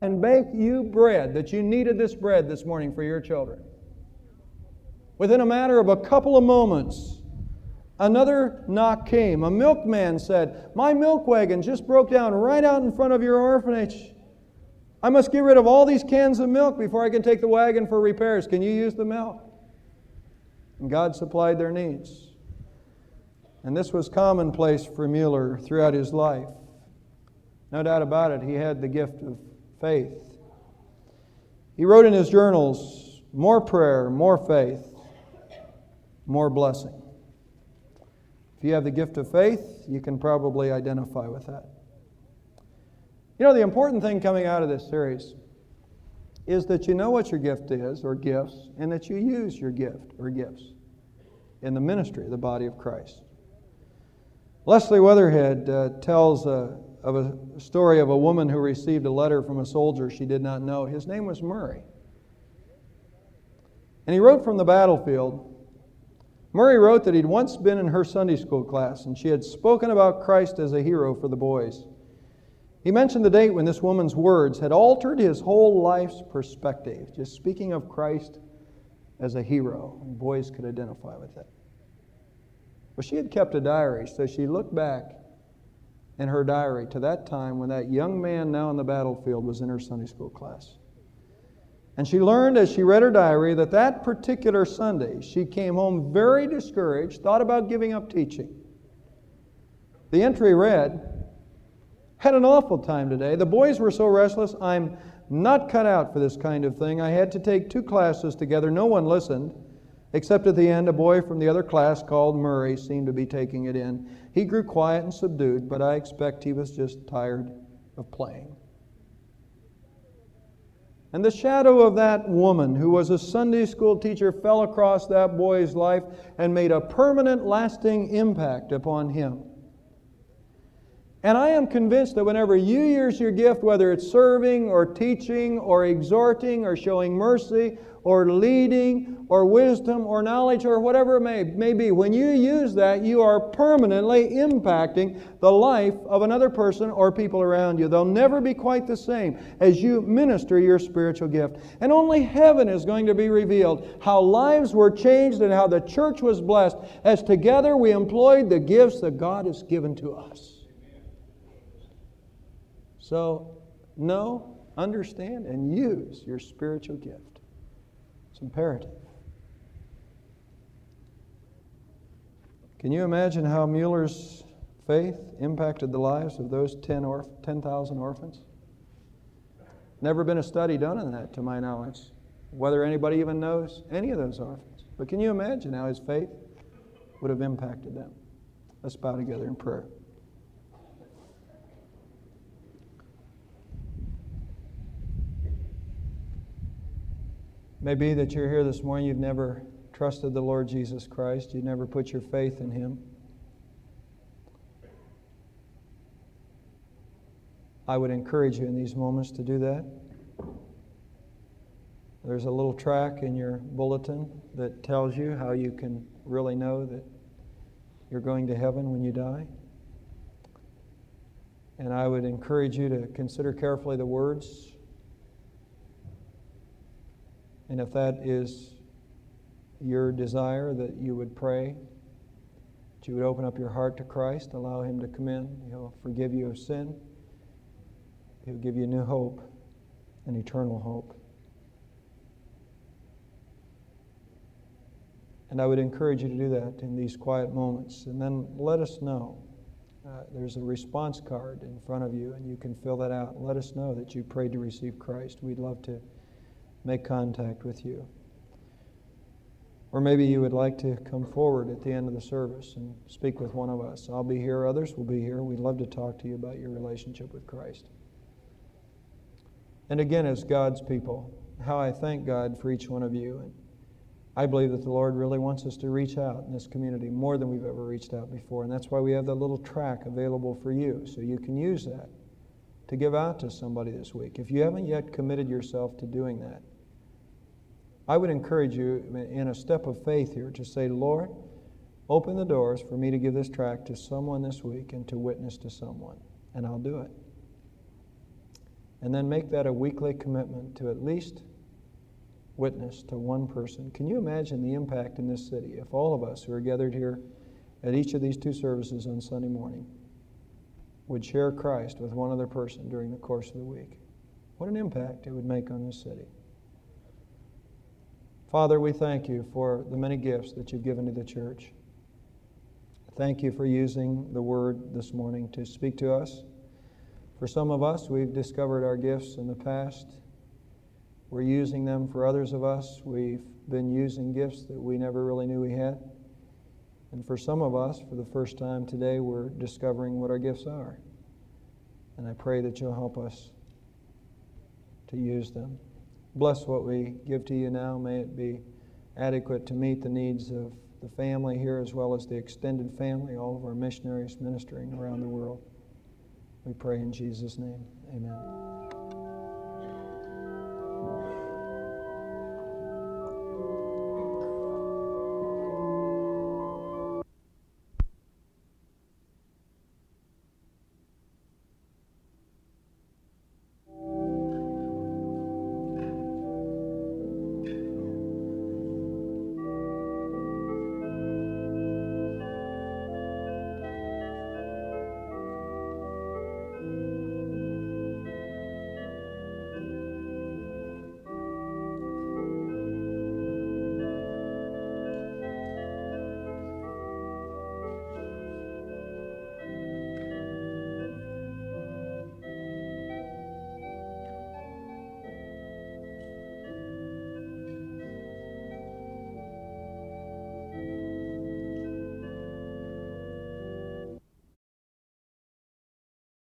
and bake you bread, that you needed this bread this morning for your children. Within a matter of a couple of moments, another knock came. A milkman said, "My milk wagon just broke down right out in front of your orphanage. I must get rid of all these cans of milk before I can take the wagon for repairs. Can you use the milk?" And God supplied their needs. And this was commonplace for Mueller throughout his life. No doubt about it, he had the gift of faith. He wrote in his journals, "More prayer, more faith, more blessing." If you have the gift of faith, you can probably identify with that. You know, the important thing coming out of this series is that you know what your gift is, or gifts, and that you use your gift or gifts in the ministry of the body of Christ. Leslie Weatherhead tells of a story of a woman who received a letter from a soldier she did not know. His name was Murray. And he wrote from the battlefield. Murray wrote that he'd once been in her Sunday school class, and she had spoken about Christ as a hero for the boys. He mentioned the date when this woman's words had altered his whole life's perspective, just speaking of Christ as a hero, and boys could identify with it. Well, she had kept a diary, so she looked back in her diary to that time when that young man now on the battlefield was in her Sunday school class. And she learned as she read her diary that that particular Sunday she came home very discouraged, thought about giving up teaching. The entry read, "Had an awful time today. The boys were so restless. I'm not cut out for this kind of thing. I had to take 2 classes together. No one listened. Except at the end, a boy from the other class called Murray seemed to be taking it in. He grew quiet and subdued, but I expect he was just tired of playing." And the shadow of that woman, who was a Sunday school teacher, fell across that boy's life and made a permanent, lasting impact upon him. And I am convinced that whenever you use your gift, whether it's serving or teaching or exhorting or showing mercy or leading or wisdom or knowledge or whatever it may be, when you use that, you are permanently impacting the life of another person or people around you. They'll never be quite the same as you minister your spiritual gift. And only heaven is going to be revealed how lives were changed and how the church was blessed as together we employed the gifts that God has given to us. So, know, understand, and use your spiritual gift. It's imperative. Can you imagine how Mueller's faith impacted the lives of those 10,000 orphans? Never been a study done on that, to my knowledge, whether anybody even knows any of those orphans. But can you imagine how his faith would have impacted them? Let's bow together in prayer. It may be that you're here this morning, you've never trusted the Lord Jesus Christ, you've never put your faith in Him. I would encourage you in these moments to do that. There's a little track in your bulletin that tells you how you can really know that you're going to heaven when you die. And I would encourage you to consider carefully the words. And if that is your desire, that you would pray, that you would open up your heart to Christ, allow Him to come in. He'll forgive you of sin. He'll give you new hope, an eternal hope. And I would encourage you to do that in these quiet moments. And then let us know. There's a response card in front of you, and you can fill that out. Let us know that you prayed to receive Christ. We'd love to make contact with you. Or maybe you would like to come forward at the end of the service and speak with one of us. I'll be here, others will be here. We'd love to talk to you about your relationship with Christ. And again, as God's people, how I thank God for each one of you. And I believe that the Lord really wants us to reach out in this community more than we've ever reached out before. And that's why we have that little track available for you, so you can use that to give out to somebody this week. If you haven't yet committed yourself to doing that, I would encourage you in a step of faith here to say, Lord, open the doors for me to give this tract to someone this week and to witness to someone. And I'll do it. And then make that a weekly commitment to at least witness to one person. Can you imagine the impact in this city if all of us who are gathered here at each of these 2 services on Sunday morning would share Christ with one other person during the course of the week? What an impact it would make on this city. Father, we thank you for the many gifts that you've given to the church. Thank you for using the Word this morning to speak to us. For some of us, we've discovered our gifts in the past. We're using them. For others of us, we've been using gifts that we never really knew we had. And for some of us, for the first time today, we're discovering what our gifts are. And I pray that you'll help us to use them. Bless what we give to you now. May it be adequate to meet the needs of the family here as well as the extended family, all of our missionaries ministering around the world. We pray in Jesus' name. Amen.